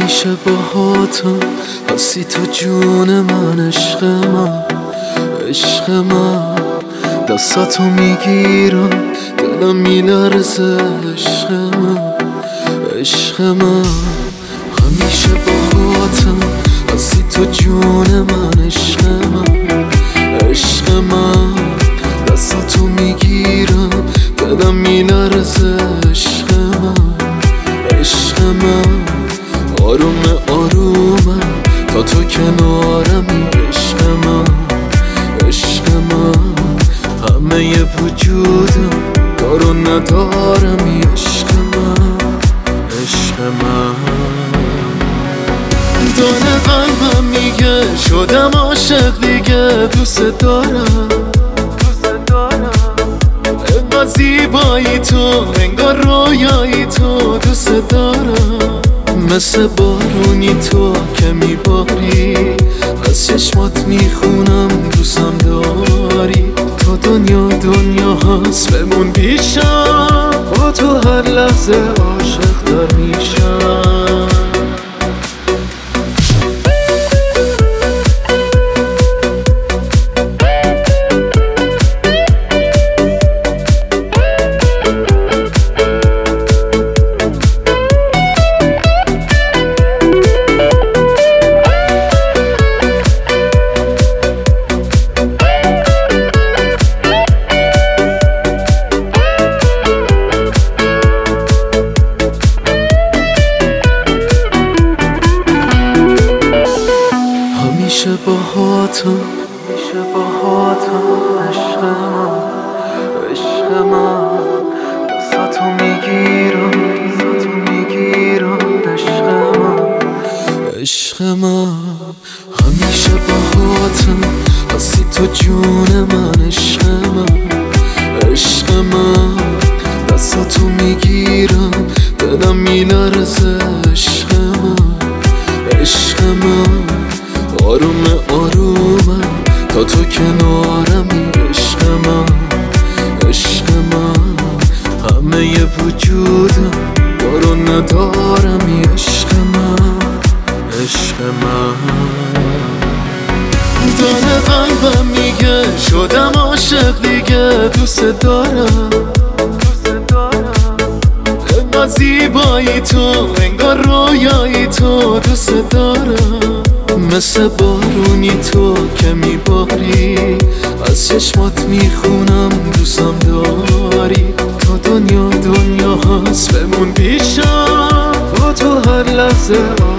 همیشه باهاتم هستی تو جون من، عشق من، عشق من. دستاتو میگیرم دلم میلرزه، عشق من، عشق من. همیشه باهاتم هستی تو جون من، عشق من، عشق من. دستاتو میگیرم دلم میلرزه، عشق من، عشق من. آروم آرومه تا تو کنارمی، عشق من، عشق من. همه وجودم دارو ندارمی، عشق من، عشق من. دانه قلبم میگه شدم عاشق دیگه، دوست دارم، دوست دارم. انقدر زیبایی تو، انگار رویایی تو، دوست دارم. مثل بارونی تو که میباری، از چشمات میخونم دوستم داری. تا دنیا هست بمون پیشم، با تو هر لحظه عاشق دار میشم. همیشه باهاتم، همیشه باهاتم، عشق من، عشق من. دستاتو میگیرم، دستاتو میگیرم، عشق من، عشق من. همیشه باهاتم هستی تو جون من، عشق من، عشق من. دستاتو میگیرم دلم میلرزه، عشق من، عشق من. آروم آرومه تا تو کنارمی، عشق من، عشق من. همه وجودم دارو ندارمی، عشق من، عشق من. دانه قلبم میگه شدم عاشق دیگه، دوست دارم، دوست دارم. انقدر زیبایی تو، انگار رویایی تو، دوست دارم. مثل بارونی تو که میباری، از چشمات میخونم دوستم داری. تا دنیا هست بمون پیشم، با تو هر لحظه